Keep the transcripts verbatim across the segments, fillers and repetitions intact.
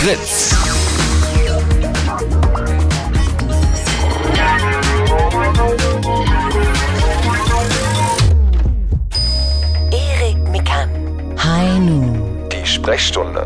Fritz. Erik Mikan. Hi Nu. Die Sprechstunde.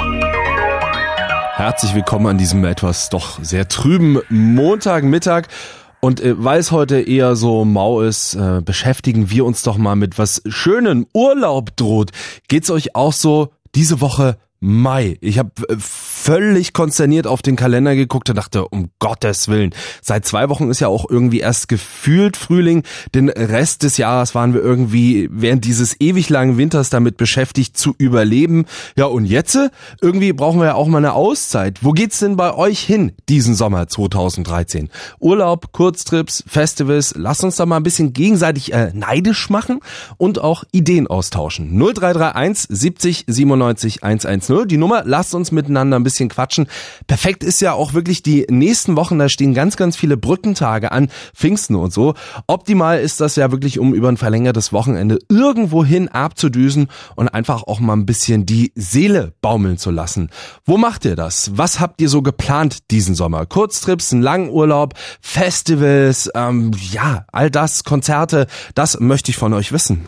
Herzlich willkommen an diesem etwas doch sehr trüben Montagmittag. Und äh, weil es heute eher so mau ist, äh, beschäftigen wir uns doch mal mit was Schönem. Urlaub droht. Geht's euch auch so? Diese Woche Mai. Ich habe äh, völlig konsterniert auf den Kalender geguckt und dachte, um Gottes Willen, seit zwei Wochen ist ja auch irgendwie erst gefühlt Frühling. Den Rest des Jahres waren wir irgendwie während dieses ewig langen Winters damit beschäftigt zu überleben. Ja, und jetzt? Irgendwie brauchen wir ja auch mal eine Auszeit. Wo geht's denn bei euch hin diesen Sommer zweitausenddreizehn? Urlaub, Kurztrips, Festivals. Lasst uns da mal ein bisschen gegenseitig äh, neidisch machen und auch Ideen austauschen. null drei drei eins siebzig siebenundneunzig hundertzehn. Die Nummer, lasst uns miteinander ein bisschen quatschen. Perfekt ist ja auch wirklich die nächsten Wochen, da stehen ganz, ganz viele Brückentage an, Pfingsten und so. Optimal ist das ja wirklich, um über ein verlängertes Wochenende irgendwohin abzudüsen und einfach auch mal ein bisschen die Seele baumeln zu lassen. Wo macht ihr das? Was habt ihr so geplant diesen Sommer? Kurztrips, einen langen Urlaub, Festivals, ähm, ja, all das, Konzerte, das möchte ich von euch wissen.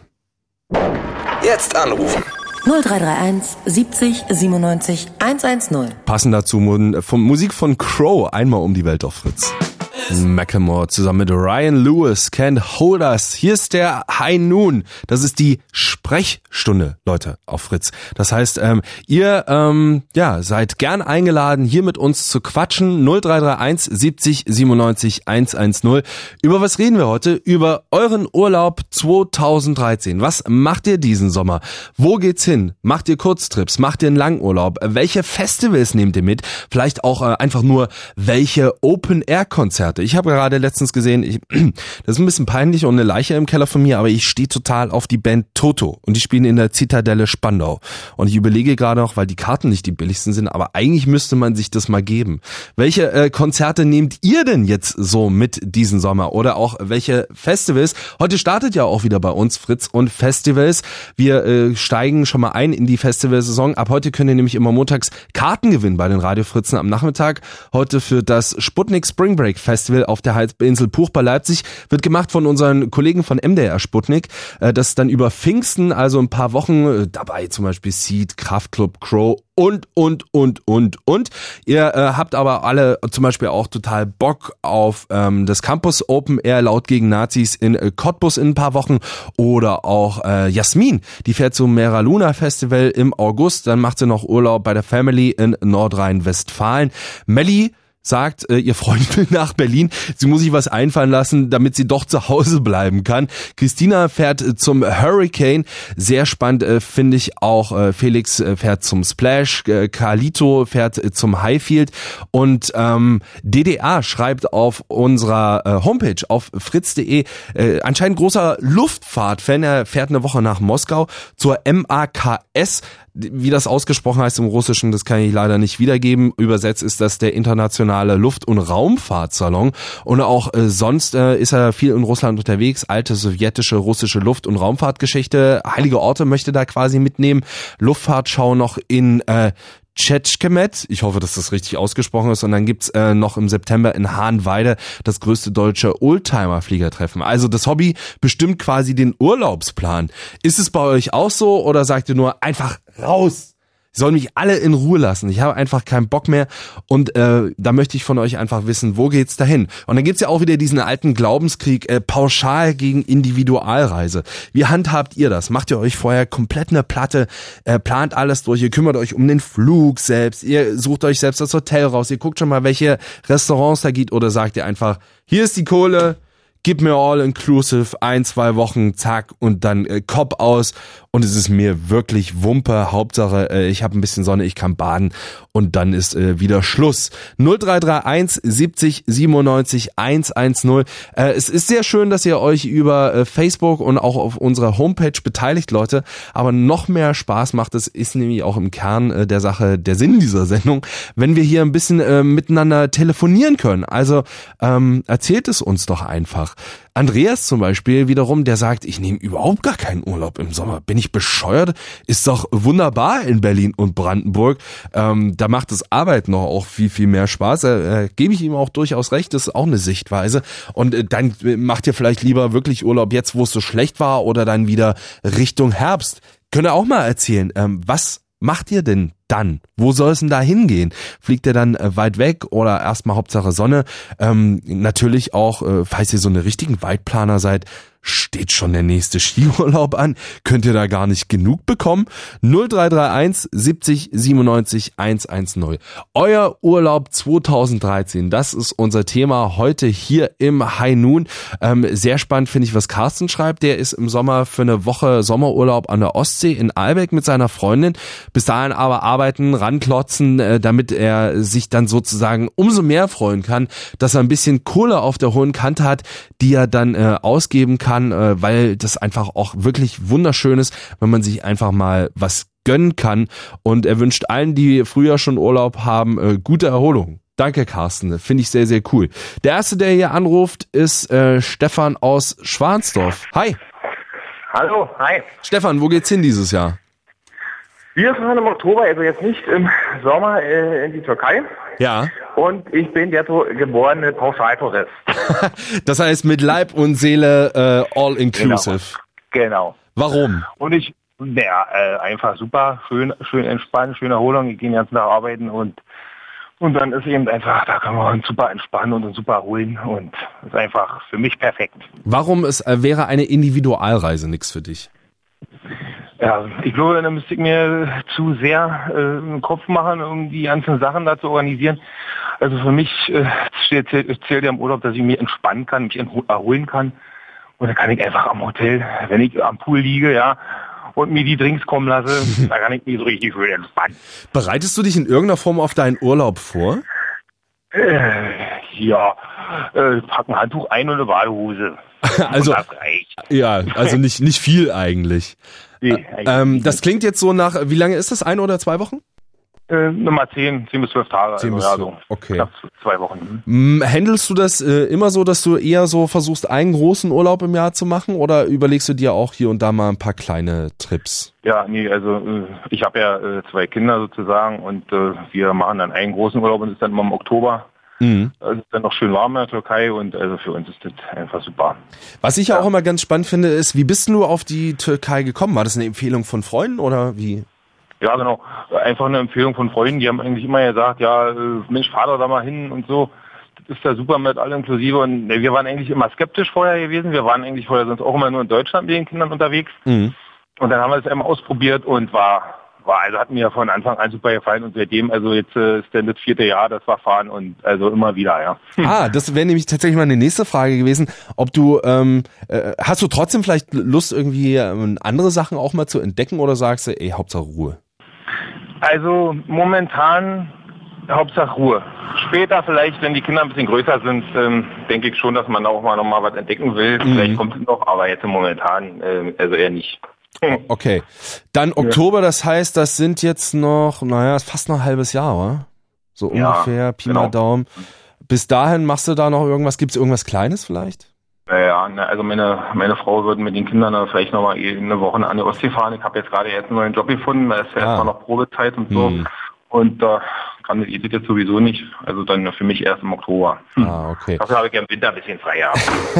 Jetzt anrufen. null drei drei eins siebzig siebenundneunzig hundertzehn. Passend dazu von Musik von Crow, einmal um die Welt auf Fritz. Macklemore zusammen mit Ryan Lewis, Can't Hold Us. Hier ist der High Noon. Das ist die Sprechstunde, Leute, auf Fritz. Das heißt, ähm, ihr ähm, ja seid gern eingeladen, hier mit uns zu quatschen. null drei drei eins siebzig siebenundneunzig hundertzehn. Über was reden wir heute? Über euren Urlaub zweitausenddreizehn. Was macht ihr diesen Sommer? Wo geht's hin? Macht ihr Kurztrips? Macht ihr einen Langurlaub? Welche Festivals nehmt ihr mit? Vielleicht auch äh, einfach nur welche Open-Air-Konzerte? Ich habe gerade letztens gesehen, ich, das ist ein bisschen peinlich und eine Leiche im Keller von mir, aber ich stehe total auf die Band Toto und die spielen in der Zitadelle Spandau. Und ich überlege gerade noch, weil die Karten nicht die billigsten sind, aber eigentlich müsste man sich das mal geben. Welche äh, Konzerte nehmt ihr denn jetzt so mit diesen Sommer? Oder auch welche Festivals? Heute startet ja auch wieder bei uns Fritz und Festivals. Wir äh, steigen schon mal ein in die Festivalsaison. Ab heute könnt ihr nämlich immer montags Karten gewinnen bei den Radio Fritzen am Nachmittag. Heute für das Sputnik Spring Break Festival auf der Halbinsel Puch bei Leipzig, wird gemacht von unseren Kollegen von M D R Sputnik. Das ist dann über Pfingsten, also ein paar Wochen, dabei zum Beispiel Seed, Kraftklub, Crow und, und, und, und, und. Ihr äh, habt aber alle zum Beispiel auch total Bock auf ähm, das Campus Open Air Laut gegen Nazis in äh, Cottbus in ein paar Wochen oder auch äh, Jasmin, die fährt zum Mera Luna Festival im August, dann macht sie noch Urlaub bei der Family in Nordrhein-Westfalen. Melli sagt, äh, ihr Freund will nach Berlin. Sie muss sich was einfallen lassen, damit sie doch zu Hause bleiben kann. Christina fährt äh, zum Hurricane. Sehr spannend äh, finde ich auch. Äh, Felix äh, fährt zum Splash. Äh, Carlito fährt äh, zum Highfield. Und ähm, D D A schreibt auf unserer äh, Homepage auf fritz punkt de, äh, anscheinend großer Luftfahrt-Fan. Er fährt eine Woche nach Moskau zur M A K S. Wie das ausgesprochen heißt im Russischen, das kann ich leider nicht wiedergeben. Übersetzt ist das der internationale Luft- und Raumfahrtsalon. Und auch äh, sonst äh, ist er viel in Russland unterwegs. Alte sowjetische, russische Luft- und Raumfahrtgeschichte. Heilige Orte möchte da quasi mitnehmen. Luftfahrtschau noch in äh, Tschetschkemet, ich hoffe, dass das richtig ausgesprochen ist, und dann gibt's äh, noch im September in Hahnweide das größte deutsche Oldtimer-Fliegertreffen. Also das Hobby bestimmt quasi den Urlaubsplan. Ist es bei euch auch so oder sagt ihr nur einfach raus? Sie sollen mich alle in Ruhe lassen. Ich habe einfach keinen Bock mehr und äh, da möchte ich von euch einfach wissen, wo geht's dahin? Und dann gibt's ja auch wieder diesen alten Glaubenskrieg, äh, pauschal gegen Individualreise. Wie handhabt ihr das? Macht ihr euch vorher komplett eine Platte, äh, plant alles durch, ihr kümmert euch um den Flug selbst, ihr sucht euch selbst das Hotel raus, ihr guckt schon mal, welche Restaurants da gibt, oder sagt ihr einfach, hier ist die Kohle, gib mir all-inclusive, ein, zwei Wochen, zack, und dann äh, Kopf aus. Und es ist mir wirklich Wumpe. Hauptsache, äh, ich habe ein bisschen Sonne, ich kann baden und dann ist äh, wieder Schluss. null drei drei eins siebzig siebenundneunzig hundertzehn. Äh, es ist sehr schön, dass ihr euch über äh, Facebook und auch auf unserer Homepage beteiligt, Leute. Aber noch mehr Spaß macht es, ist nämlich auch im Kern äh, der Sache der Sinn dieser Sendung, wenn wir hier ein bisschen äh, miteinander telefonieren können. Also ähm, erzählt es uns doch einfach. einfach. Andreas zum Beispiel wiederum, der sagt, ich nehme überhaupt gar keinen Urlaub im Sommer. Bin ich bescheuert? Ist doch wunderbar in Berlin und Brandenburg. Ähm, da macht das Arbeiten noch auch viel, viel mehr Spaß. Äh, gebe ich ihm auch durchaus recht, das ist auch eine Sichtweise. Und äh, dann macht ihr vielleicht lieber wirklich Urlaub jetzt, wo es so schlecht war, oder dann wieder Richtung Herbst. Könnt ihr auch mal erzählen, ähm, was macht ihr denn dann? Wo soll es denn da hingehen? Fliegt ihr dann äh, weit weg oder erstmal Hauptsache Sonne? Ähm, natürlich auch, äh, falls ihr so eine richtigen Weitplaner seid, steht schon der nächste Skiurlaub an. Könnt ihr da gar nicht genug bekommen? null drei drei eins siebzig siebenundneunzig hundertzehn. Euer Urlaub zweitausenddreizehn, das ist unser Thema heute hier im High Noon. Ähm, sehr spannend finde ich, was Carsten schreibt. Der ist im Sommer für eine Woche Sommerurlaub an der Ostsee in Albeck mit seiner Freundin. Bis dahin aber arbeiten, ranklotzen, äh, damit er sich dann sozusagen umso mehr freuen kann, dass er ein bisschen Kohle auf der hohen Kante hat, die er dann äh, ausgeben kann, weil das einfach auch wirklich wunderschön ist, wenn man sich einfach mal was gönnen kann. Und er wünscht allen, die früher schon Urlaub haben, gute Erholung. Danke, Carsten. Finde ich sehr, sehr cool. Der erste, der hier anruft, ist äh, Stefan aus Schwansdorf. Hi. Hallo, hi. Stefan, wo geht's hin dieses Jahr? Wir fahren im Oktober, also jetzt nicht im Sommer, äh, in die Türkei. Ja. Und ich bin der to- geborene Pauschaltourist. Das heißt mit Leib und Seele äh, all inclusive. Genau. genau. Warum? Und ich, naja, äh, einfach super, schön, schön entspannen, schöne Erholung. Ich gehe den ganzen Tag arbeiten und und dann ist eben einfach, da kann man uns super entspannen und uns super erholen und ist einfach für mich perfekt. Warum es äh, wäre eine Individualreise nichts für dich? Ja, ich glaube, da müsste ich mir zu sehr äh, einen Kopf machen, um die ganzen Sachen da zu organisieren. Also für mich äh, zählt, zählt ja im Urlaub, dass ich mich entspannen kann, mich erholen kann. Und dann kann ich einfach am Hotel, wenn ich am Pool liege, ja, und mir die Drinks kommen lasse, da kann ich mich so richtig schön entspannen. Bereitest du dich in irgendeiner Form auf deinen Urlaub vor? Äh, ja, äh, pack ein Handtuch ein und eine Badehose. Also, und das reicht. Ja, also nicht, nicht viel eigentlich. Nee, ähm, das klingt jetzt so nach, wie lange ist das? Ein oder zwei Wochen? Äh, Nummer zehn, zehn bis zwölf Tage. Zehn also, bis ja, so okay. knapp zwei Wochen. Hm. Handelst du das äh, immer so, dass du eher so versuchst, einen großen Urlaub im Jahr zu machen, oder überlegst du dir auch hier und da mal ein paar kleine Trips? Ja, nee, also äh, ich habe ja äh, zwei Kinder sozusagen und äh, wir machen dann einen großen Urlaub und es ist dann immer im Oktober. Mhm. Es ist dann noch schön warm in der Türkei und also für uns ist das einfach super. Was ich ja ja auch immer ganz spannend finde, ist, wie bist du auf die Türkei gekommen? War das eine Empfehlung von Freunden oder wie? Ja, genau. Einfach eine Empfehlung von Freunden. Die haben eigentlich immer gesagt, ja, äh, Mensch, fahr doch da mal hin und so. Das ist ja super mit allem inklusive. Und ne, wir waren eigentlich immer skeptisch vorher gewesen. Wir waren eigentlich vorher sonst auch immer nur in Deutschland mit den Kindern unterwegs. Mhm. Und dann haben wir es einmal ausprobiert und war... War, also hat mir von Anfang an super gefallen und seitdem, also jetzt äh, ist dann das vierte Jahr, das wir fahren und also immer wieder, ja. Ah, das wäre nämlich tatsächlich mal eine nächste Frage gewesen, ob du, ähm, äh, hast du trotzdem vielleicht Lust irgendwie ähm, andere Sachen auch mal zu entdecken oder sagst du, ey, Hauptsache Ruhe? Also momentan Hauptsache Ruhe. Später vielleicht, wenn die Kinder ein bisschen größer sind, ähm, denke ich schon, dass man auch mal noch mal was entdecken will. Mhm. Vielleicht kommt es noch, aber jetzt momentan äh, also eher nicht. Okay, dann Oktober, das heißt, das sind jetzt noch, naja, fast noch ein halbes Jahr, oder? So ja, ungefähr, Pi genau. mal Daumen. Bis dahin machst du da noch irgendwas, gibt's irgendwas Kleines vielleicht? Naja, also meine meine Frau würde mit den Kindern dann vielleicht noch mal eine Woche an die Ostsee fahren. Ich habe jetzt gerade jetzt einen neuen Job gefunden, da ist ja ah. erstmal noch Probezeit und so. Hm. Und da äh, kann das geht jetzt sowieso nicht. Also dann für mich erst im Oktober. Hm. Ah, okay. Dafür habe ich ja im Winter ein bisschen freier.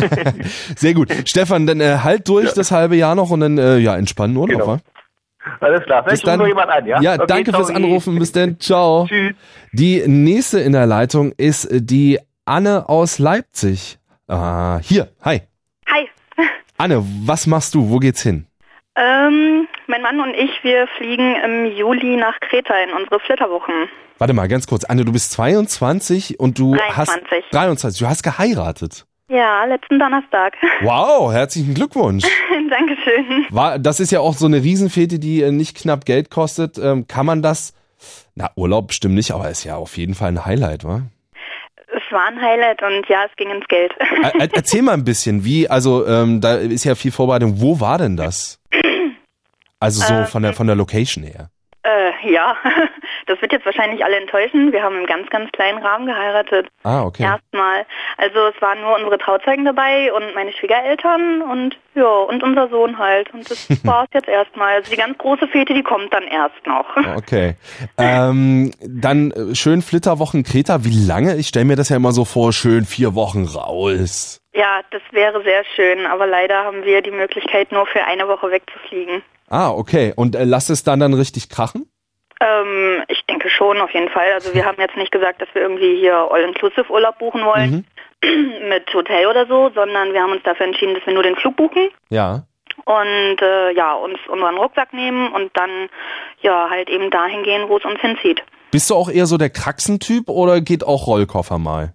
Sehr gut. Stefan, dann äh, halt durch ja. das halbe Jahr noch und dann äh, ja, entspannen Urlaub, genau. wa? Alles klar, vielleicht ruft noch jemand an, ja? Ja, okay, danke ciao. fürs Anrufen, bis dann, ciao. Tschüss. Die nächste in der Leitung ist die Anne aus Leipzig. Ah, hier, hi. Hi. Anne, was machst du, wo geht's hin? Ähm, mein Mann und ich, wir fliegen im Juli nach Kreta in unsere Flitterwochen. Warte mal, ganz kurz, Anne, du bist zweiundzwanzig und du dreiundzwanzig. hast... dreiundzwanzig, du hast geheiratet. Ja, letzten Donnerstag. Wow, herzlichen Glückwunsch. Dankeschön. War, das ist ja auch so eine Riesenfete, die nicht knapp Geld kostet. Ähm, kann man das, na Urlaub bestimmt nicht, aber ist ja auf jeden Fall ein Highlight, wa? Es war ein Highlight und ja, es ging ins Geld. Er, erzähl mal ein bisschen, wie, also ähm, da ist ja viel Vorbereitung. Wo war denn das? Also so äh, von der von der Location her. Äh, Äh, ja, das wird jetzt wahrscheinlich alle enttäuschen. Wir haben im ganz, ganz kleinen Rahmen geheiratet. Ah, okay. Erstmal. Also es waren nur unsere Trauzeugen dabei und meine Schwiegereltern und ja, und unser Sohn halt. Und das war's jetzt erstmal. Also die ganz große Fete, die kommt dann erst noch. Okay. Ähm, dann äh, schön Flitterwochen Kreta. Wie lange? Ich stelle mir das ja immer so vor, schön vier Wochen raus. Ja, das wäre sehr schön, aber leider haben wir die Möglichkeit, nur für eine Woche wegzufliegen. Ah, okay. Und äh, lasst es dann dann richtig krachen? Ähm, ich denke schon, auf jeden Fall. Also wir haben jetzt nicht gesagt, dass wir irgendwie hier All-Inclusive-Urlaub buchen wollen, mhm. mit Hotel oder so, sondern wir haben uns dafür entschieden, dass wir nur den Flug buchen. Ja. Und äh, ja, uns unseren Rucksack nehmen und dann ja halt eben dahin gehen, wo es uns hinzieht. Bist du auch eher so der Kraxentyp oder geht auch Rollkoffer mal?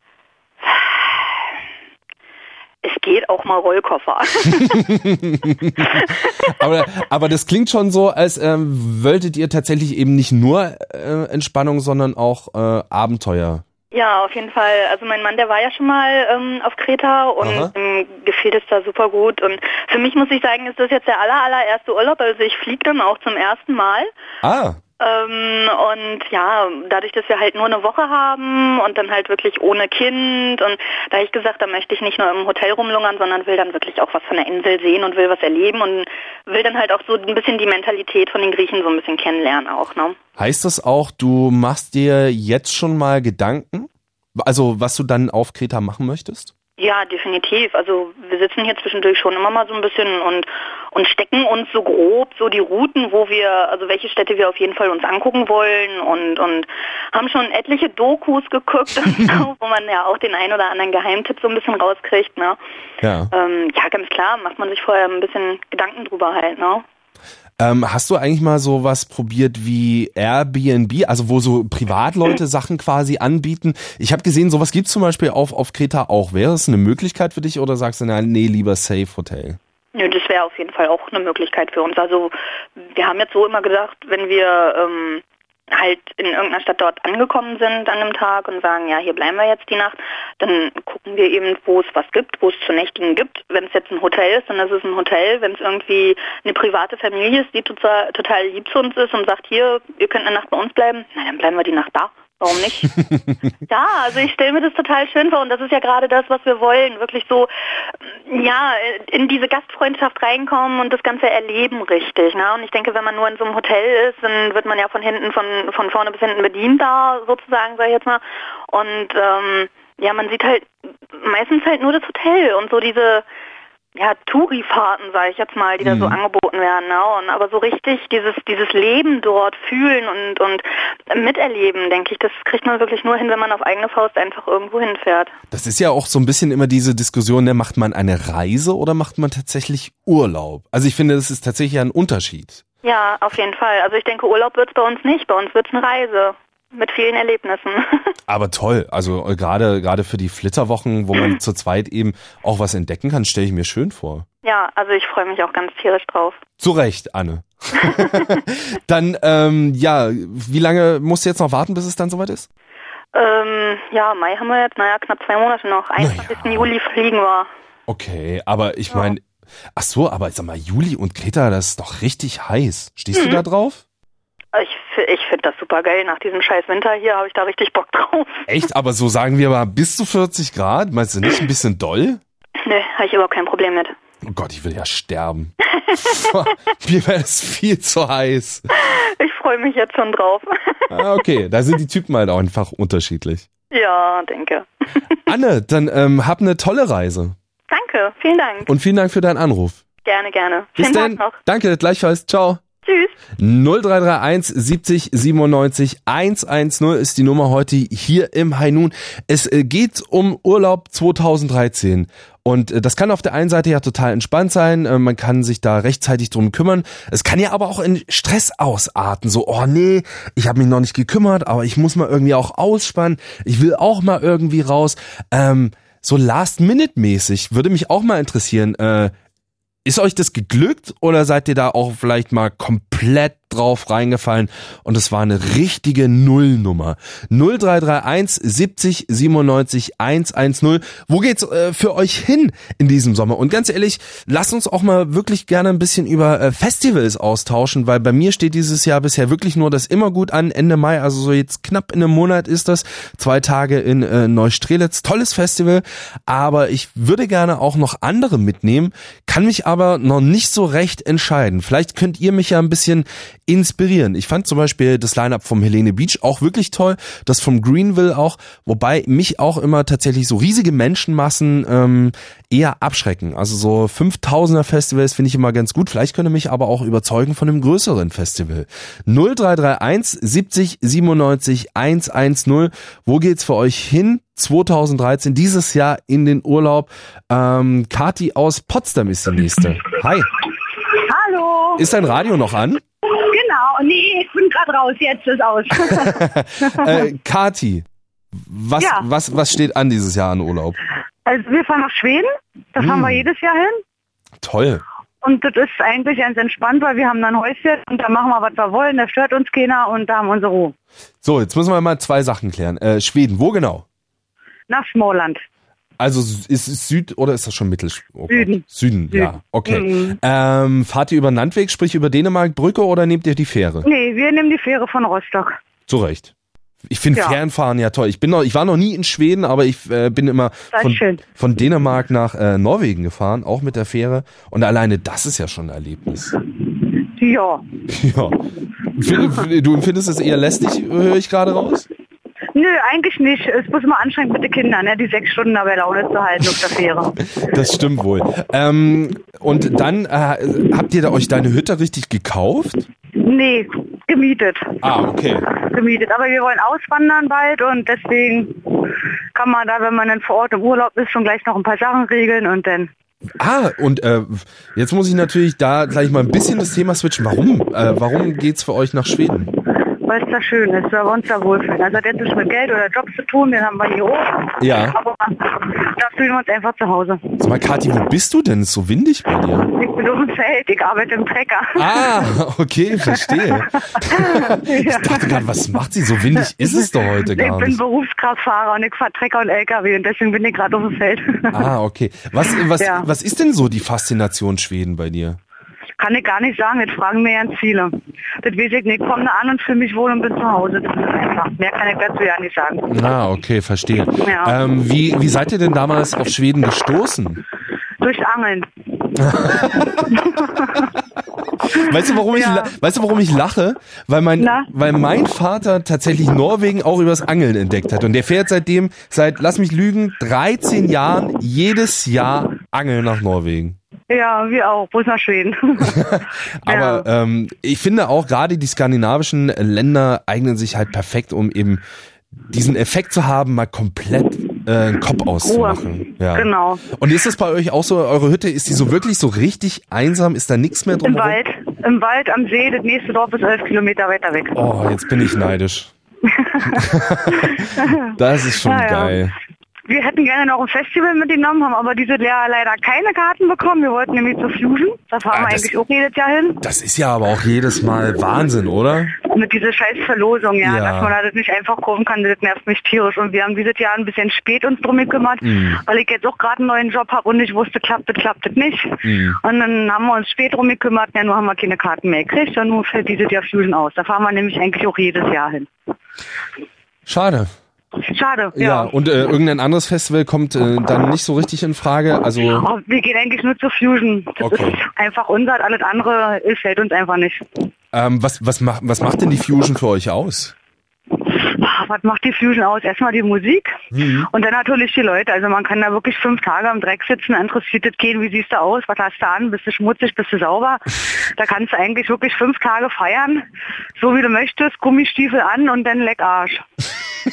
Es geht auch mal Rollkoffer. aber, aber das klingt schon so, als ähm, wolltet ihr tatsächlich eben nicht nur äh, Entspannung, sondern auch äh, Abenteuer. Ja, auf jeden Fall. Also mein Mann, der war ja schon mal ähm, auf Kreta und ähm, gefiel es da super gut. Und für mich muss ich sagen, ist das jetzt der aller, allererste Urlaub. Also ich fliege dann auch zum ersten Mal. Ah. Ähm, und ja, dadurch, dass wir halt nur eine Woche haben und dann halt wirklich ohne Kind und da habe ich gesagt, da möchte ich nicht nur im Hotel rumlungern, sondern will dann wirklich auch was von der Insel sehen und will was erleben und will dann halt auch so ein bisschen die Mentalität von den Griechen so ein bisschen kennenlernen auch, ne? Heißt das auch, du machst dir jetzt schon mal Gedanken, also was du dann auf Kreta machen möchtest? Ja, definitiv. Also wir sitzen hier zwischendurch schon immer mal so ein bisschen und und stecken uns so grob so die Routen, wo wir, also welche Städte wir auf jeden Fall uns angucken wollen und und haben schon etliche Dokus geguckt, wo man ja auch den ein oder anderen Geheimtipp so ein bisschen rauskriegt, ne? Ja. Ähm, ja, ganz klar, macht man sich vorher ein bisschen Gedanken drüber halt, ne? Ähm, hast du eigentlich mal sowas probiert wie Airbnb, also wo so Privatleute Sachen quasi anbieten? Ich habe gesehen, sowas gibt's zum Beispiel auf, auf Kreta auch. Wäre es eine Möglichkeit für dich oder sagst du, na, nee, lieber Safe Hotel? Nö, das wäre auf jeden Fall auch eine Möglichkeit für uns. Also wir haben jetzt so immer gedacht, wenn wir ähm, halt in irgendeiner Stadt dort angekommen sind an einem Tag und sagen, ja, hier bleiben wir jetzt die Nacht, dann gucken wir eben, wo es was gibt, wo es zu nächtigen gibt. Wenn es jetzt ein Hotel ist, dann ist es ein Hotel. Wenn es irgendwie eine private Familie ist, die total, total lieb zu uns ist und sagt, hier, ihr könnt eine Nacht bei uns bleiben, na, dann bleiben wir die Nacht da. Warum nicht? Ja, also ich stelle mir das total schön vor und das ist ja gerade das, was wir wollen. Wirklich so, ja, in diese Gastfreundschaft reinkommen und das Ganze erleben richtig. Ne? Und ich denke, wenn man nur in so einem Hotel ist, dann wird man ja von hinten, von, von vorne bis hinten bedient da sozusagen, sag ich jetzt mal. Und ähm, ja, man sieht halt meistens halt nur das Hotel und so diese... ja, Touri-Fahrten, sage ich jetzt mal, die mhm. da so angeboten werden, ne? Und aber so richtig dieses dieses Leben dort fühlen und und miterleben, denke ich, das kriegt man wirklich nur hin, wenn man auf eigene Faust einfach irgendwo hinfährt. Das ist ja auch so ein bisschen immer diese Diskussion, ne? Macht man eine Reise oder macht man tatsächlich Urlaub? Also ich finde, das ist tatsächlich ein Unterschied. Ja, auf jeden Fall. Also ich denke, Urlaub wird's bei uns nicht, bei uns wird's eine Reise. Mit vielen Erlebnissen. Aber toll, also gerade gerade für die Flitterwochen, wo man zu zweit eben auch was entdecken kann, stelle ich mir schön vor. Ja, also ich freue mich auch ganz tierisch drauf. Zu Recht, Anne. Dann, ähm, ja, wie lange musst du jetzt noch warten, bis es dann soweit ist? Ähm, ja, Mai haben wir jetzt, naja, knapp zwei Monate noch. einundzwanzigsten Naja. Juli fliegen wir. Okay, aber ich meine, ach so, aber sag mal, Juli und Kreta, das ist doch richtig heiß. Stehst mhm. du da drauf? Ich, ich finde das super geil. Nach diesem scheiß Winter hier habe ich da richtig Bock drauf. Echt? Aber so sagen wir mal bis zu vierzig Grad? Meinst du nicht ein bisschen doll? Nee, habe ich überhaupt kein Problem mit. Oh Gott, ich will ja sterben. Mir wäre es viel zu heiß. Ich freue mich jetzt schon drauf. Ah, okay, da sind die Typen halt auch einfach unterschiedlich. Ja, denke. Anne, dann ähm, hab eine tolle Reise. Danke, vielen Dank. Und vielen Dank für deinen Anruf. Gerne, gerne. Bis Vielen dann. Dank noch. Danke, gleichfalls. Ciao. Tschüss. null drei drei eins siebzig siebenundneunzig hundertzehn ist die Nummer heute hier im High Noon. Es geht um Urlaub zweitausenddreizehn. Und das kann auf der einen Seite ja total entspannt sein, man kann sich da rechtzeitig drum kümmern. Es kann ja aber auch in Stress ausarten, so, oh nee, ich habe mich noch nicht gekümmert, aber ich muss mal irgendwie auch ausspannen, ich will auch mal irgendwie raus. Ähm, so Last-Minute-mäßig würde mich auch mal interessieren, äh, ist euch das geglückt oder seid ihr da auch vielleicht mal komplett drauf reingefallen und es war eine richtige Nullnummer. null drei drei eins siebzig siebenundneunzig hundertzehn. Wo geht's äh, für euch hin in diesem Sommer? Und ganz ehrlich, lasst uns auch mal wirklich gerne ein bisschen über äh, Festivals austauschen, weil bei mir steht dieses Jahr bisher wirklich nur das Immergut an, Ende Mai, also so jetzt knapp in einem Monat ist das, zwei Tage in äh, Neustrelitz, tolles Festival, aber ich würde gerne auch noch andere mitnehmen, kann mich aber noch nicht so recht entscheiden. Vielleicht könnt ihr mich ja ein bisschen inspirieren. Ich fand zum Beispiel das Line-Up vom Helene Beach auch wirklich toll, das vom Greenville auch, wobei mich auch immer tatsächlich so riesige Menschenmassen ähm, eher abschrecken. Also so fünftausender Festivals finde ich immer ganz gut. Vielleicht könnte mich aber auch überzeugen von einem größeren Festival. null drei drei eins siebzig siebenundneunzig hundertzehn. Wo geht's für euch hin? zweitausenddreizehn, dieses Jahr in den Urlaub. Ähm, Kathi aus Potsdam ist die nächste. Hi. Hallo. Ist dein Radio noch an? Genau, nee, ich bin gerade raus, jetzt ist aus. äh, Kathi, was, Ja. was, was steht an dieses Jahr an Urlaub? Also wir fahren nach Schweden, da fahren Hm. wir jedes Jahr hin. Toll. Und das ist eigentlich ganz entspannt, weil wir haben dann ein Häuschen und da machen wir, was wir wollen, da stört uns keiner und da haben wir unsere Ruhe. So, jetzt müssen wir mal zwei Sachen klären. Äh, Schweden, wo genau? Nach Smallland. Also ist es Süd oder ist das schon Mittel? Oh Gott. Süden. Süden, Süden. ja, okay. Mhm. Ähm, fahrt ihr über den Landweg, sprich über Dänemark-Brücke oder nehmt ihr die Fähre? Nee, wir nehmen die Fähre von Rostock. Zu Recht. Ich finde Ja. Fernfahren ja toll. Ich bin noch, ich war noch nie in Schweden, aber ich äh, bin immer Das ist von, schön. von Dänemark nach äh, Norwegen gefahren, auch mit der Fähre. Und alleine das ist ja schon ein Erlebnis. Ja. Ja. Find- Du empfindest es eher lästig, höre ich gerade raus? Nö, eigentlich nicht. Es muss immer anstrengend mit den Kindern, ne? Die sechs Stunden da bei Laune zu halten auf der Fähre. Das stimmt wohl. Ähm, und dann äh, habt ihr da euch deine Hütte richtig gekauft? Nee, gemietet. Ah, okay. gemietet. Aber wir wollen auswandern bald und deswegen kann man da, wenn man dann vor Ort im Urlaub ist, schon gleich noch ein paar Sachen regeln und dann... Ah, und äh, jetzt muss ich natürlich da gleich mal ein bisschen das Thema switchen. Warum? Äh, warum geht's für euch nach Schweden? Weil es da schön ist, weil wir uns da wohlfühlen. Also das hat nichts mit Geld oder Job zu tun, den haben wir hier oben. Ja. Aber da fühlen wir uns einfach zu Hause. Sag mal, Kathi, wo bist du denn? Ist so windig bei dir. Ich bin auf dem Feld, ich arbeite im Trecker. Ah, okay, verstehe. Ich dachte gerade, was macht sie? So windig ist es doch heute gar Ich bin nicht. Berufskraftfahrer und ich fahre Trecker und L K W und deswegen bin ich gerade auf dem Feld. Ah, okay. Was, was, Ja. was ist denn so die Faszination Schweden bei dir? Kann ich gar nicht sagen, das fragen mir ganz viele. Das weiß ich nicht. Ich komme da an und fühle mich wohl und bin zu Hause. Das ist einfach. Mehr kann ich dazu ja nicht sagen. Ah, okay, verstehe. Ja. Ähm, wie, wie seid ihr denn damals auf Schweden gestoßen? Durch Angeln. Weißt du, warum ich, Ja. la- weißt du, warum ich lache? Weil mein, Na? weil mein Vater tatsächlich Norwegen auch übers Angeln entdeckt hat. Und der fährt seitdem, seit, lass mich lügen, dreizehn Jahren jedes Jahr Angeln nach Norwegen. Ja, wir auch. Bloß nach Schweden. Aber ähm, ich finde auch gerade die skandinavischen Länder eignen sich halt perfekt, um eben diesen Effekt zu haben, mal komplett äh, den Kopf auszumachen. Ja. Genau. Und ist das bei euch auch so, eure Hütte, ist die so wirklich so richtig einsam? Ist da nichts mehr Im drumherum? Wald. Im Wald am See. Das nächste Dorf ist elf Kilometer weiter weg. Oh, jetzt bin ich neidisch. Das ist schon Ja, ja. geil. Wir hätten gerne noch ein Festival mitgenommen, haben aber dieses Jahr leider keine Karten bekommen. Wir wollten nämlich zu Fusion. Da fahren Ah, wir das- eigentlich auch jedes Jahr hin. Das ist ja aber auch jedes Mal Wahnsinn, oder? Mit dieser scheiß Verlosung, ja, Ja. dass man das nicht einfach kaufen kann, das nervt mich tierisch. Und wir haben dieses Jahr ein bisschen spät uns drum gekümmert, Mhm. weil ich jetzt auch gerade einen neuen Job habe und ich wusste, klappt das, klappt das nicht. Mhm. Und dann haben wir uns spät drum gekümmert, ja, nur haben wir keine Karten mehr gekriegt und nun fällt dieses Jahr Fusion aus. Da fahren wir nämlich eigentlich auch jedes Jahr hin. Schade. Schade, Ja, ja. und äh, irgendein anderes Festival kommt äh, dann nicht so richtig in Frage. Also Oh, wir gehen eigentlich nur zur Fusion. Das Okay. ist einfach unser, alles andere ist, hält uns einfach nicht. ähm, was was macht was macht denn die Fusion für euch aus? Ah, was macht die Fusion aus? Erstmal die Musik Mhm. und dann natürlich die Leute. Also man kann da wirklich fünf Tage am Dreck sitzen, interessiert das gehen, wie siehst du aus, was hast du an, bist du schmutzig, bist du sauber. Da kannst du eigentlich wirklich fünf Tage feiern, so wie du möchtest, Gummistiefel an und dann leck Arsch.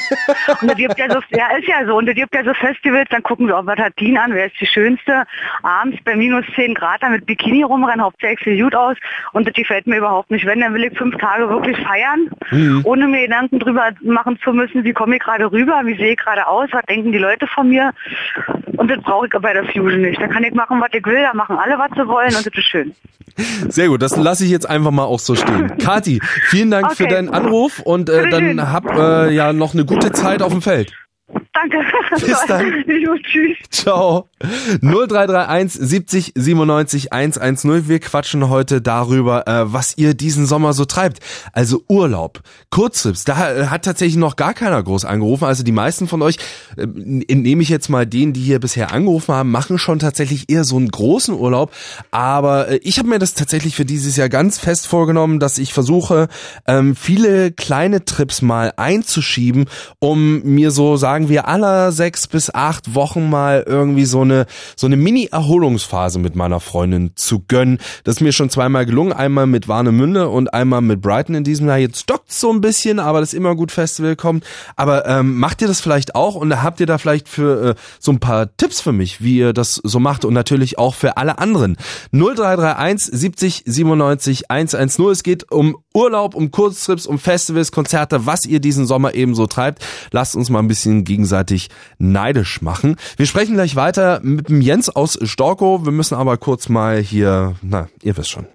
Und da gibt ja so, ja, ist ja so, und da gibt ja so Festivals, dann gucken wir, ob wir Tatin an, wer ist die schönste, abends bei minus zehn Grad da mit Bikini rumrennen, hauptsächlich sieht gut aus, und das gefällt mir überhaupt nicht. Wenn, dann will ich fünf Tage wirklich feiern, mhm. ohne mir Gedanken drüber machen zu müssen, wie komme ich gerade rüber, wie sehe ich gerade aus, was denken die Leute von mir, und das brauche ich bei der Fusion nicht. Da kann ich machen, was ich will, da machen alle, was sie wollen, und das ist schön. Sehr gut, das lasse ich jetzt einfach mal auch so stehen. Kathi, vielen Dank okay. für deinen Anruf und äh, dann hab äh, ja noch eine gute Zeit auf dem Feld. Danke. Bis dann. Tschüss. Ciao. null drei drei eins siebzig siebenundneunzig hundertzehn. Wir quatschen heute darüber, äh, was ihr diesen Sommer so treibt. Also Urlaub, Kurztrips. Da äh, hat tatsächlich noch gar keiner groß angerufen. Also die meisten von euch, äh, nehme ich jetzt mal den, die hier bisher angerufen haben, machen schon tatsächlich eher so einen großen Urlaub. Aber äh, ich habe mir das tatsächlich für dieses Jahr ganz fest vorgenommen, dass ich versuche, ähm, viele kleine Trips mal einzuschieben, um mir so, sagen wir, aller sechs bis acht Wochen mal irgendwie so eine so eine Mini-Erholungsphase mit meiner Freundin zu gönnen. Das ist mir schon zweimal gelungen, einmal mit Warnemünde und einmal mit Brighton in diesem Jahr. Jetzt stockt's so ein bisschen, aber das Immergut-Festival kommt. Aber ähm, macht ihr das vielleicht auch und habt ihr da vielleicht für äh, so ein paar Tipps für mich, wie ihr das so macht und natürlich auch für alle anderen? null drei drei eins siebzig siebenundneunzig hundertzehn. Es geht um Urlaub, um Kurztrips, um Festivals, Konzerte, was ihr diesen Sommer eben so treibt. Lasst uns mal ein bisschen gegenseitig neidisch machen. Wir sprechen gleich weiter mit dem Jens aus Storkow. Wir müssen aber kurz mal hier, na, ihr wisst schon.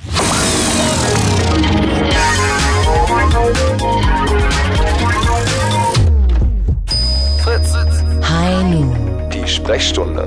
Fritz. High Noon. Die Sprechstunde.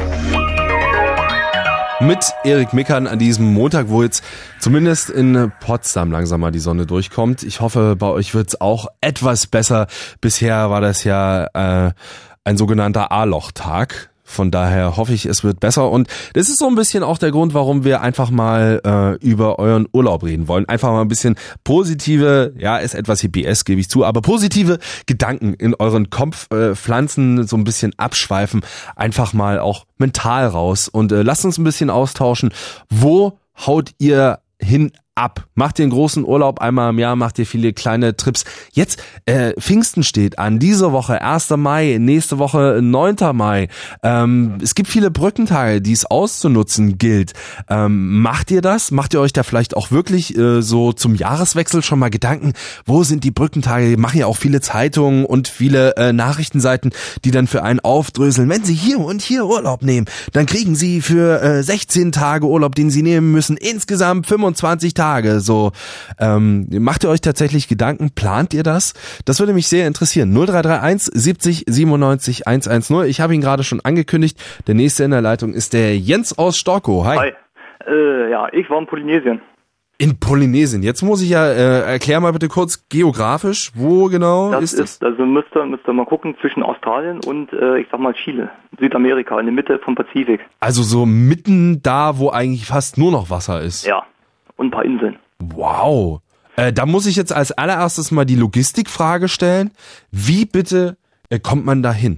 Mit Erik Mickern an diesem Montag, wo jetzt zumindest in Potsdam langsam mal die Sonne durchkommt. Ich hoffe, bei euch wird's auch etwas besser. Bisher war das ja äh, ein sogenannter A-Loch-Tag. Von daher hoffe ich, es wird besser. Und das ist so ein bisschen auch der Grund, warum wir einfach mal äh, über euren Urlaub reden wollen. Einfach mal ein bisschen positive, ja, ist etwas hier B S, gebe ich zu, aber positive Gedanken in euren Kopf äh, pflanzen, so ein bisschen abschweifen, einfach mal auch mental raus. Und äh, lasst uns ein bisschen austauschen. Wo haut ihr hin ab? Macht ihr einen großen Urlaub einmal im Jahr, macht ihr viele kleine Trips. Jetzt, äh, Pfingsten steht an, diese Woche erster Mai, nächste Woche neunter Mai. Ähm, es gibt viele Brückentage, die es auszunutzen gilt. Ähm, macht ihr das? Macht ihr euch da vielleicht auch wirklich äh, so zum Jahreswechsel schon mal Gedanken, wo sind die Brückentage? Machen ja auch viele Zeitungen und viele äh, Nachrichtenseiten, die dann für einen aufdröseln. Wenn sie hier und hier Urlaub nehmen, dann kriegen sie für äh, sechzehn Tage Urlaub, den sie nehmen müssen, insgesamt fünfundzwanzig Tage. So, ähm, macht ihr euch tatsächlich Gedanken? Plant ihr das? Das würde mich sehr interessieren. null drei drei eins siebzig siebenundneunzig hundertzehn. Ich habe ihn gerade schon angekündigt. Der nächste in der Leitung ist der Jens aus Storkow. Hi. Hi. Äh, ja, ich war in Polynesien. In Polynesien. Jetzt muss ich ja, äh, erklär mal bitte kurz geografisch, wo genau das ist das? Ist, also müsst ihr, müsst ihr mal gucken, zwischen Australien und, äh, ich sag mal, Chile, Südamerika, in der Mitte vom Pazifik. Also so mitten da, wo eigentlich fast nur noch Wasser ist. Ja, und ein paar Inseln. Wow. Äh, da muss ich jetzt als allererstes mal die Logistikfrage stellen. Wie bitte äh, kommt man da hin?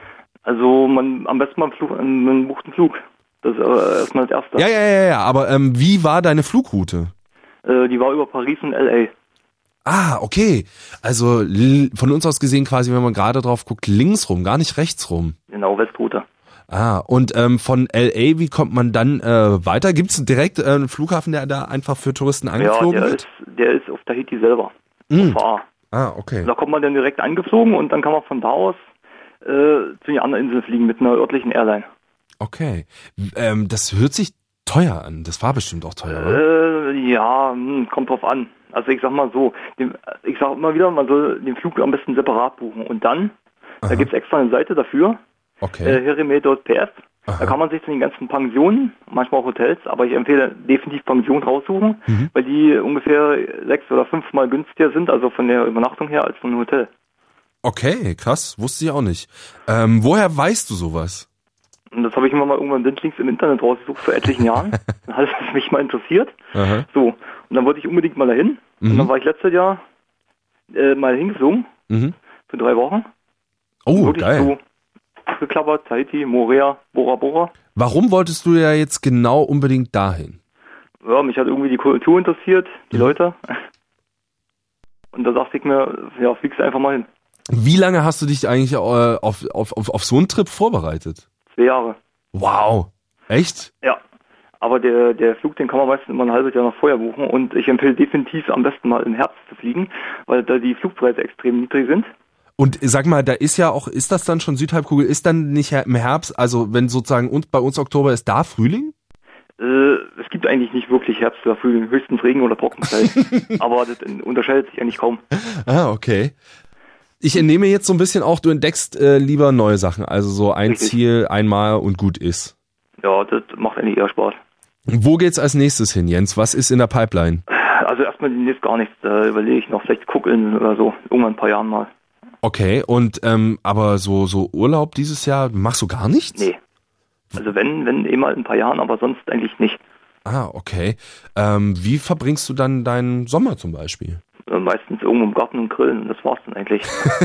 Also man am besten mal einen Flug, man bucht einen Flug. Das ist äh, erstmal das Erste. Ja, ja, ja, ja. Aber ähm, wie war deine Flugroute? Äh, die war über Paris und L A. Ah, okay. Also l- von uns aus gesehen quasi, wenn man gerade drauf guckt, links rum, gar nicht rechts rum. Genau, Westroute. Ah, und ähm, von L A, wie kommt man dann äh, weiter? Gibt es direkt äh, einen Flughafen, der da einfach für Touristen angeflogen ja, der wird? Ist, der ist auf Tahiti selber. Mm. Auf A. Ah, okay. Da kommt man dann direkt angeflogen und dann kann man von da aus äh, zu den anderen Inseln fliegen mit einer örtlichen Airline. Okay. Ähm, das hört sich teuer an. Das war bestimmt auch teuer, oder? Äh, ja, hm, kommt drauf an. Also ich sag mal so, dem, ich sag immer wieder, man soll den Flug am besten separat buchen. Und dann, Aha. da gibt's extra eine Seite dafür, okay. äh, herime punkt p f. Da kann man sich zu den ganzen Pensionen, manchmal auch Hotels, aber ich empfehle definitiv Pensionen raussuchen, mhm. weil die ungefähr sechs oder fünfmal günstiger sind, also von der Übernachtung her, als von einem Hotel. Okay, krass, wusste ich auch nicht. Ähm, woher weißt du sowas? Und das habe ich immer mal irgendwann blindlings im Internet rausgesucht vor etlichen Jahren. Dann hat es mich mal interessiert. Aha. So, und dann wollte ich unbedingt mal dahin. Mhm. Und dann war ich letztes Jahr äh, mal hingeflogen mhm. für drei Wochen. Oh, geil. So geklappert, Tahiti, Moorea, Bora Bora. Warum wolltest du ja jetzt genau unbedingt dahin? Ja, mich hat irgendwie die Kultur interessiert, die mhm. Leute. Und da dachte ich mir, ja, fliegst einfach mal hin. Wie lange hast du dich eigentlich äh, auf, auf, auf, auf so einen Trip vorbereitet? Zwei Jahre. Wow. Echt? Ja. Aber der, der Flug, den kann man meistens immer ein halbes Jahr noch vorher buchen. Und ich empfehle definitiv am besten mal im Herbst zu fliegen, weil da die Flugpreise extrem niedrig sind. Und sag mal, da ist ja auch, ist das dann schon Südhalbkugel, ist dann nicht im Herbst, also wenn sozusagen uns, bei uns Oktober ist, da Frühling? Äh, es gibt eigentlich nicht wirklich Herbst oder Frühling, höchstens Regen oder Trockenzeit. Aber das unterscheidet sich eigentlich kaum. Ah, okay. Ich entnehme jetzt so ein bisschen auch, du entdeckst äh, lieber neue Sachen, also so ein Richtig. Ziel einmal und gut ist. Ja, das macht eigentlich eher Spaß. Wo geht's als nächstes hin, Jens? Was ist in der Pipeline? Also erstmal demnächst gar nichts, da überlege ich noch, vielleicht gucken oder so, irgendwann ein paar Jahren mal. Okay, und ähm, aber so so Urlaub dieses Jahr, machst du gar nichts? Nee. Also wenn, wenn eh mal in ein paar Jahren, aber sonst eigentlich nicht. Ah, okay. Ähm, wie verbringst du dann deinen Sommer zum Beispiel? Äh, meistens irgendwo im Garten und grillen, das war's dann eigentlich.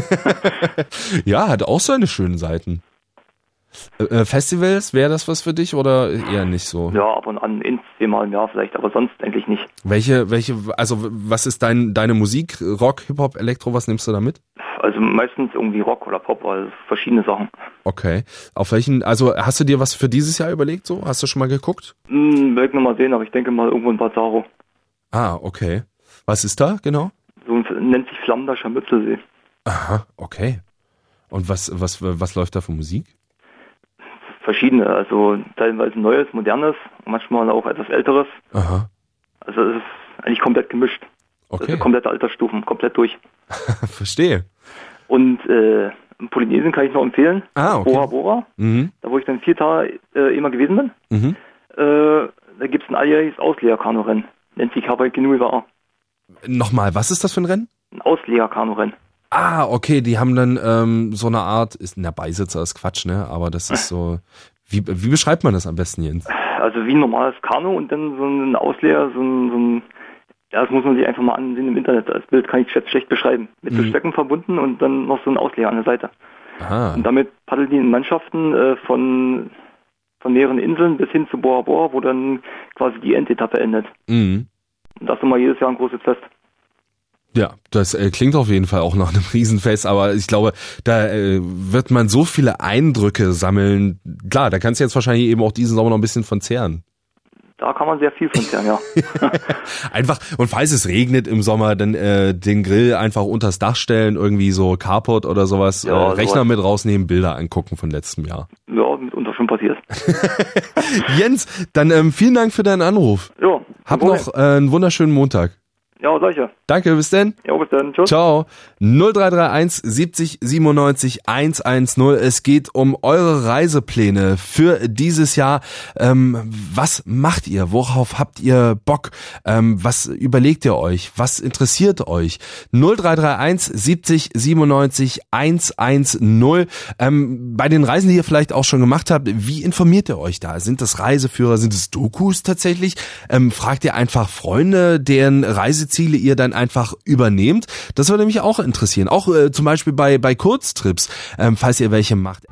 Ja, hat auch seine schönen Seiten. Äh, Festivals, wäre das was für dich oder eher nicht so? Ja, ab und an, in zehnmal im Jahr vielleicht, aber sonst eigentlich nicht. Welche, welche, also was ist dein, deine Musik? Rock, Hip-Hop, Elektro, was nimmst du da mit? Also meistens irgendwie Rock oder Pop, also verschiedene Sachen. Okay. Auf welchen, also hast du dir was für dieses Jahr überlegt so? Hast du schon mal geguckt? Hm, will ich noch mal sehen, aber ich denke mal irgendwo in Bazaro. Ah, okay. Was ist da genau? So nennt sich Flammender Scharmützelsee. Aha, okay. Und was, was, was läuft da für Musik? Verschiedene, also teilweise Neues, Modernes, manchmal auch etwas Älteres. Aha. Also es ist eigentlich komplett gemischt. Okay. Also komplette Altersstufen, komplett durch. Verstehe. Und äh, in Polynesien kann ich noch empfehlen. Ah, okay. Bora Bora, mhm. Da wo ich dann vier Tage äh, immer gewesen bin. Mhm. Äh, da gibt es ein alljährliches Auslegerkanurennen. Nennt sich Hawaii Canoe War. Nochmal, was ist das für ein Rennen? Ein Auslegerkanurennen. Ah, okay, die haben dann ähm, so eine Art, ist na Beisitzer ist Quatsch, ne? Aber das ist so, wie, wie beschreibt man das am besten, Jens? Also wie ein normales Kanu und dann so ein Ausleger, so ein, so ein ja, das muss man sich einfach mal ansehen im Internet. Das Bild kann ich jetzt schlecht beschreiben. Mit mhm. so Stöcken verbunden und dann noch so ein Ausleger an der Seite. Aha. Und damit paddeln die in Mannschaften äh, von, von mehreren Inseln bis hin zu Bora Bora, wo dann quasi die Endetappe endet. Mhm. Und das ist immer jedes Jahr ein großes Fest. Ja, das äh, klingt auf jeden Fall auch nach einem Riesenfest, aber ich glaube, da äh, wird man so viele Eindrücke sammeln. Klar, da kannst du jetzt wahrscheinlich eben auch diesen Sommer noch ein bisschen von zehren. Da kann man sehr viel von zehren, ja. Einfach, und falls es regnet im Sommer, dann äh, den Grill einfach unters Dach stellen, irgendwie so Carport oder sowas, ja, äh, Rechner sowas. Mit rausnehmen, Bilder angucken von letztem Jahr. Ja, mitunter schon passiert. Jens, dann ähm, vielen Dank für deinen Anruf. Ja. Hab noch äh, einen wunderschönen Montag. Ja, gleiche. Danke, bis denn. Ja, bis dann. Tschüss. Ciao. null drei drei eins siebzig siebenundneunzig hundertzehn. Es geht um eure Reisepläne für dieses Jahr. Ähm, was macht ihr? Worauf habt ihr Bock? Ähm, was überlegt ihr euch? Was interessiert euch? null drei drei eins siebzig siebenundneunzig hundertzehn. Ähm, bei den Reisen, die ihr vielleicht auch schon gemacht habt, wie informiert ihr euch da? Sind das Reiseführer? Sind es Dokus tatsächlich? Ähm, fragt ihr einfach Freunde, deren Reiseziele ihr dann einfach übernehmt? Das würde mich auch interessieren. Auch äh, zum Beispiel bei, bei Kurztrips, ähm, falls ihr welche macht.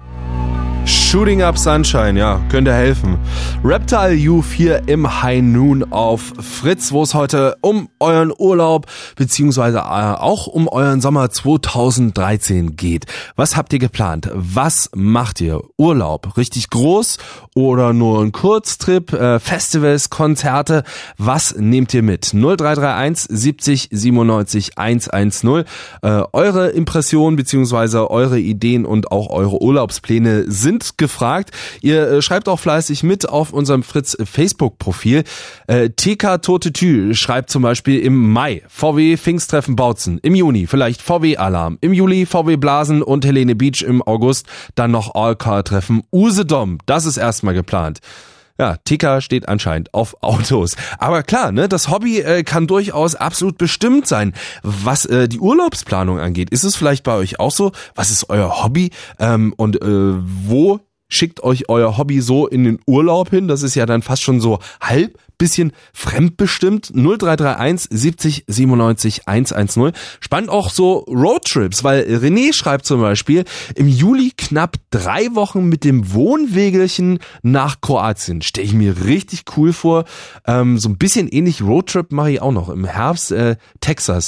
Shooting Up Sunshine, ja, könnte helfen. Reptile Youth hier im High Noon auf Fritz, wo es heute um euren Urlaub beziehungsweise äh, auch um euren Sommer zweitausenddreizehn geht. Was habt ihr geplant? Was macht ihr? Urlaub richtig groß oder nur ein Kurztrip? Äh, Festivals, Konzerte? Was nehmt ihr mit? null drei drei eins siebzig siebenundneunzig hundertzehn. Äh, eure Impressionen beziehungsweise eure Ideen und auch eure Urlaubspläne sind gefragt. Ihr äh, schreibt auch fleißig mit auf unserem Fritz Facebook-Profil. Äh, T K Totetü schreibt zum Beispiel im Mai V W Pfingsttreffen Bautzen, im Juni vielleicht V W Alarm, im Juli V W Blasen und Helene Beach im August, dann noch All-Car-Treffen Usedom. Das ist erstmal geplant. Ja, T K steht anscheinend auf Autos. Aber klar, ne, das Hobby äh, kann durchaus absolut bestimmt sein. Was äh, die Urlaubsplanung angeht, ist es vielleicht bei euch auch so? Was ist euer Hobby? Ähm, und äh, wo schickt euch euer Hobby so in den Urlaub hin? Das ist ja dann fast schon so halb bisschen fremdbestimmt. null drei drei eins siebzig siebenundneunzig hundertzehn. Spannend auch so Roadtrips, weil René schreibt zum Beispiel, im Juli knapp drei Wochen mit dem Wohnwägelchen nach Kroatien. Stelle ich mir richtig cool vor. Ähm, so ein bisschen ähnlich Roadtrip mache ich auch noch. Im Herbst äh, Texas.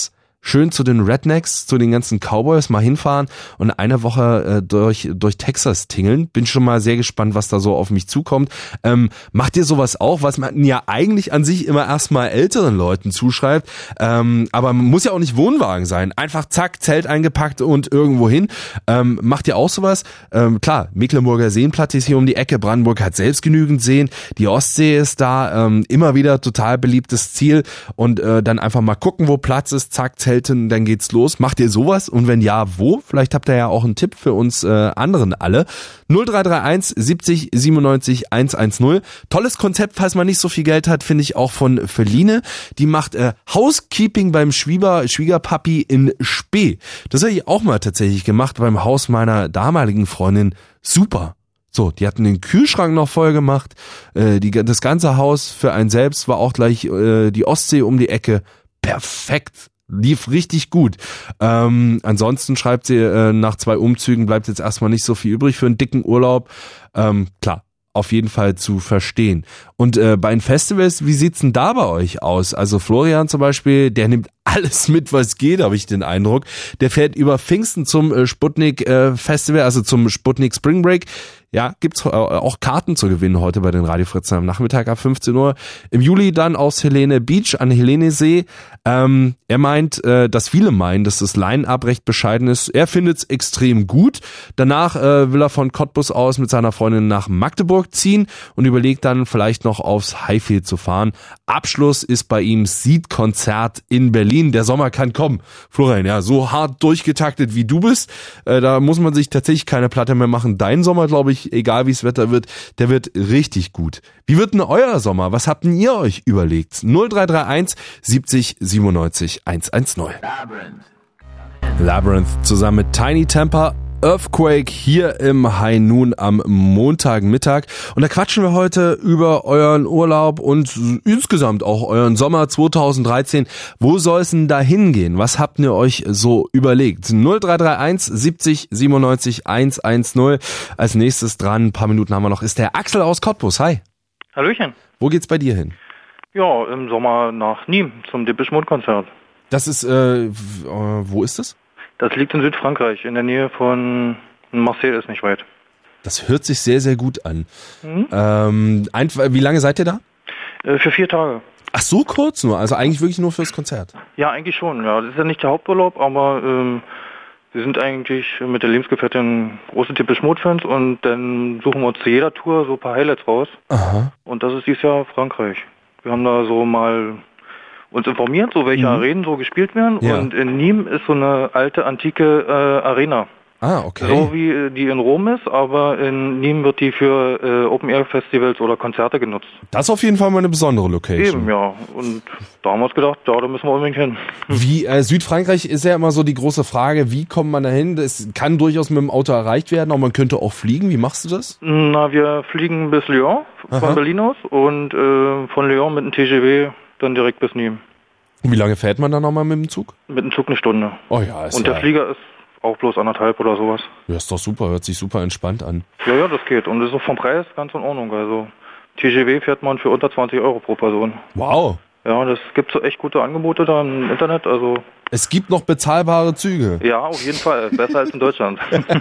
schön zu den Rednecks, zu den ganzen Cowboys mal hinfahren und eine Woche äh, durch durch Texas tingeln. Bin schon mal sehr gespannt, was da so auf mich zukommt. Ähm, macht ihr sowas auch, was man ja eigentlich an sich immer erstmal älteren Leuten zuschreibt, ähm, aber man muss ja auch nicht Wohnwagen sein. Einfach zack, Zelt eingepackt und irgendwo hin. Ähm, macht ihr auch sowas? Ähm, klar, Mecklenburger Seenplatte ist hier um die Ecke, Brandenburg hat selbst genügend Seen, die Ostsee ist da, ähm, immer wieder total beliebtes Ziel und äh, dann einfach mal gucken, wo Platz ist, zack, Zelt, dann geht's los. Macht ihr sowas? Und wenn ja, wo? Vielleicht habt ihr ja auch einen Tipp für uns äh, anderen alle. null drei drei eins siebzig siebenundneunzig hundertzehn. Tolles Konzept, falls man nicht so viel Geld hat, finde ich auch von Feline. Die macht äh, Housekeeping beim Schwieger, Schwiegerpapi in Spee. Das habe ich auch mal tatsächlich gemacht beim Haus meiner damaligen Freundin. Super. So, die hatten den Kühlschrank noch voll gemacht. Äh, die, das ganze Haus für einen selbst war auch gleich äh, die Ostsee um die Ecke. Perfekt. Lief richtig gut. Ähm, ansonsten schreibt sie, äh, nach zwei Umzügen bleibt jetzt erstmal nicht so viel übrig für einen dicken Urlaub. Ähm, klar, auf jeden Fall zu verstehen. Und äh, bei den Festivals, wie sieht's denn da bei euch aus? Also Florian zum Beispiel, der nimmt alles mit, was geht, habe ich den Eindruck. Der fährt über Pfingsten zum äh, Sputnik äh, Festival, also zum Sputnik Spring Break. Ja, gibt's auch Karten zu gewinnen heute bei den Radio Fritzen am Nachmittag ab fünfzehn Uhr. Im Juli dann aus Helene Beach an Helenesee. Ähm, er meint, äh, dass viele meinen, dass das Line-Up recht bescheiden ist. Er findet's extrem gut. Danach äh, will er von Cottbus aus mit seiner Freundin nach Magdeburg ziehen und überlegt dann vielleicht noch aufs Highfield zu fahren. Abschluss ist bei ihm Seed-Konzert in Berlin. Der Sommer kann kommen. Florian, ja, so hart durchgetaktet wie du bist, äh, da muss man sich tatsächlich keine Platte mehr machen. Dein Sommer, glaube ich, egal wie es Wetter wird, der wird richtig gut. Wie wird denn euer Sommer? Was habt denn ihr euch überlegt? null drei drei eins siebzig siebenundneunzig hundertzehn. Labyrinth. Labyrinth zusammen mit Tiny Temper. Earthquake hier im High Noon am Montagmittag. Und da quatschen wir heute über euren Urlaub und insgesamt auch euren Sommer zweitausenddreizehn. Wo soll es denn da hingehen? Was habt ihr euch so überlegt? null drei drei eins siebzig siebenundneunzig hundertzehn. Als nächstes dran, ein paar Minuten haben wir noch, ist der Axel aus Cottbus. Hi. Hallöchen. Wo geht's bei dir hin? Ja, im Sommer nach Nîmes zum Depeche Mode Konzert. Das ist, äh, wo ist das? Das liegt in Südfrankreich, in der Nähe von Marseille, ist nicht weit. Das hört sich sehr, sehr gut an. Mhm. Ähm, ein, wie lange seid ihr da? Äh, für vier Tage. Ach, so kurz nur? Also eigentlich wirklich nur fürs Konzert? Ja, eigentlich schon. Ja, das ist ja nicht der Haupturlaub, aber ähm, wir sind eigentlich mit der Lebensgefährtin große Depeche Mode Fans und dann suchen wir uns zu jeder Tour so ein paar Highlights raus. Aha. Und das ist dieses Jahr Frankreich. Wir haben da so mal uns informiert, so welche mhm. Arenen so gespielt werden. Ja. Und in Nîmes ist so eine alte, antike äh, Arena. Ah, okay. So wie die in Rom ist, aber in Nîmes wird die für äh, Open-Air-Festivals oder Konzerte genutzt. Das ist auf jeden Fall mal eine besondere Location. Eben, ja. Und da haben wir uns gedacht, ja, da müssen wir unbedingt hin. Wie, äh, Südfrankreich ist ja immer so die große Frage, wie kommt man da hin? Das kann durchaus mit dem Auto erreicht werden, aber man könnte auch fliegen. Wie machst du das? Na, wir fliegen bis Lyon, von Aha. Berlin aus, und äh, von Lyon mit dem T G V dann direkt bis Nîmes. Und wie lange fährt man dann nochmal mit dem Zug? Mit dem Zug eine Stunde. Oh ja, ist Und ja der Flieger ist auch bloß anderthalb oder sowas. Ja, ist doch super, hört sich super entspannt an. Ja, ja, das geht. Und das ist auch vom Preis ganz in Ordnung. Also T G V fährt man für unter zwanzig Euro pro Person. Wow. Ja, das gibt so echt gute Angebote da im Internet. Also es gibt noch bezahlbare Züge. Ja, auf jeden Fall. Besser als in Deutschland.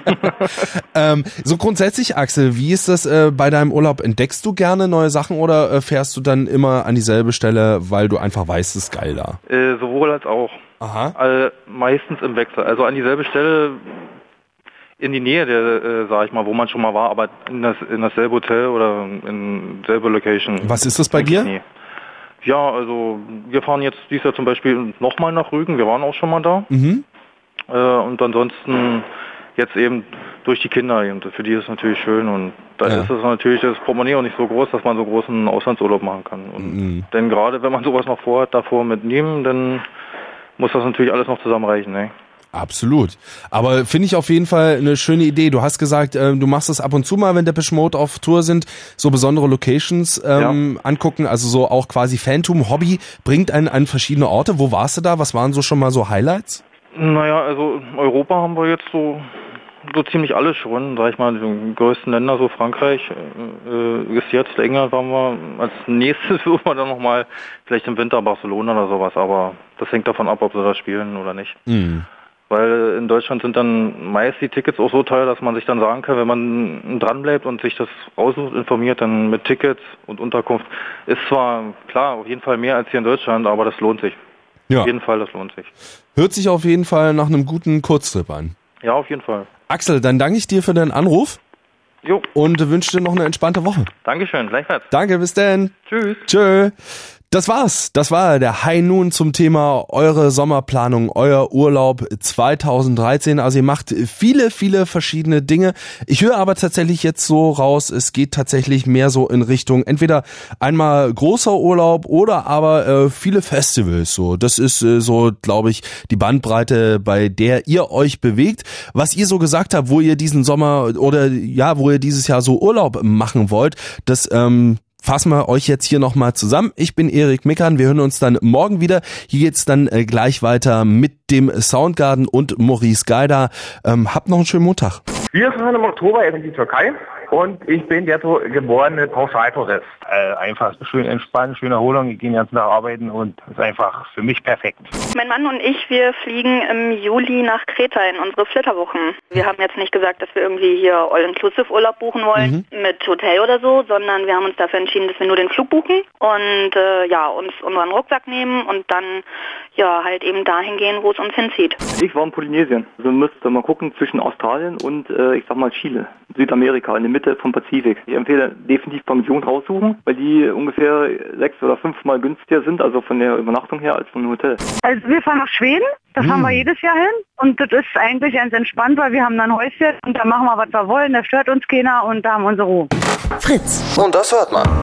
ähm, so grundsätzlich, Axel, wie ist das äh, bei deinem Urlaub? Entdeckst du gerne neue Sachen oder äh, fährst du dann immer an dieselbe Stelle, weil du einfach weißt, es ist geil da? Äh, sowohl als auch. Aha. Äh, meistens im Wechsel. Also an dieselbe Stelle in die Nähe der, äh, sag ich mal, wo man schon mal war, aber in, das, in dasselbe Hotel oder in selbe Location. Was ist das bei dir? Nee. Ja, also wir fahren jetzt dieses Jahr zum Beispiel nochmal nach Rügen, wir waren auch schon mal da. Mhm. Äh, und ansonsten jetzt eben durch die Kinder, und für die ist es natürlich schön und da ja. ist es natürlich das Portemonnaie auch nicht so groß, dass man so großen Auslandsurlaub machen kann. Und mhm. denn gerade wenn man sowas noch vorhat, davor mitnehmen, dann muss das natürlich alles noch zusammenreichen, ne? Absolut. Aber finde ich auf jeden Fall eine schöne Idee. Du hast gesagt, äh, du machst das ab und zu mal, wenn Depeche Mode auf Tour sind, so besondere Locations ähm, ja. angucken, also so auch quasi Phantom, Hobby, bringt einen an verschiedene Orte. Wo warst du da? Was waren so schon mal so Highlights? Naja, also Europa haben wir jetzt so so ziemlich alles schon, sag ich mal, die größten Länder, so Frankreich äh, ist jetzt, England waren wir, als nächstes würden wir dann nochmal vielleicht im Winter Barcelona oder sowas, aber das hängt davon ab, ob sie da spielen oder nicht. Mhm. Weil in Deutschland sind dann meist die Tickets auch so teuer, dass man sich dann sagen kann, wenn man dran bleibt und sich das raussucht, informiert, dann mit Tickets und Unterkunft, ist zwar klar, auf jeden Fall mehr als hier in Deutschland, aber das lohnt sich. Ja. Auf jeden Fall, das lohnt sich. Hört sich auf jeden Fall nach einem guten Kurztrip an. Ja, auf jeden Fall. Axel, dann danke ich dir für deinen Anruf. Jo. Und wünsche dir noch eine entspannte Woche. Dankeschön, gleichfalls. Danke, bis dann. Tschüss. Tschö. Das war's. Das war der High Noon zum Thema eure Sommerplanung, euer Urlaub zwanzig dreizehn. Also ihr macht viele, viele verschiedene Dinge. Ich höre aber tatsächlich jetzt so raus, es geht tatsächlich mehr so in Richtung entweder einmal großer Urlaub oder aber äh, viele Festivals. So, das ist äh, so, glaube ich, die Bandbreite, bei der ihr euch bewegt. Was ihr so gesagt habt, wo ihr diesen Sommer oder ja, wo ihr dieses Jahr so Urlaub machen wollt, das ähm, fassen wir euch jetzt hier nochmal zusammen. Ich bin Erik Mickern, wir hören uns dann morgen wieder. Hier geht's dann äh, gleich weiter mit dem Soundgarden und Maurice Gaida. Ähm, habt noch einen schönen Montag. Wir fahren im Oktober in die Türkei und ich bin der geborene Pauschaltourist. Äh, einfach schön entspannt, schöne Erholung. Ich gehe den ganzen Tag arbeiten und ist einfach für mich perfekt. Mein Mann und ich, wir fliegen im Juli nach Kreta in unsere Flitterwochen. Wir haben jetzt nicht gesagt, dass wir irgendwie hier All-Inclusive-Urlaub buchen wollen mhm. mit Hotel oder so, sondern wir haben uns dafür entschieden, dass wir nur den Flug buchen und äh, ja, uns unseren Rucksack nehmen und dann ja halt eben dahin gehen, wo es uns hinzieht. Ich war in Polynesien. Also müsst ihr mal gucken zwischen Australien und äh, ich sag mal Chile, Südamerika, in der Mitte vom Pazifik. Ich empfehle definitiv Pension raussuchen, weil die ungefähr sechs oder fünfmal günstiger sind, also von der Übernachtung her, als von einem Hotel. Also wir fahren nach Schweden, da fahren hm. wir jedes Jahr hin und das ist eigentlich ganz entspannt, weil wir haben dann ein Häuschen und da machen wir, was wir wollen, da stört uns keiner und da haben wir unsere Ruhe. Fritz. Und das hört man.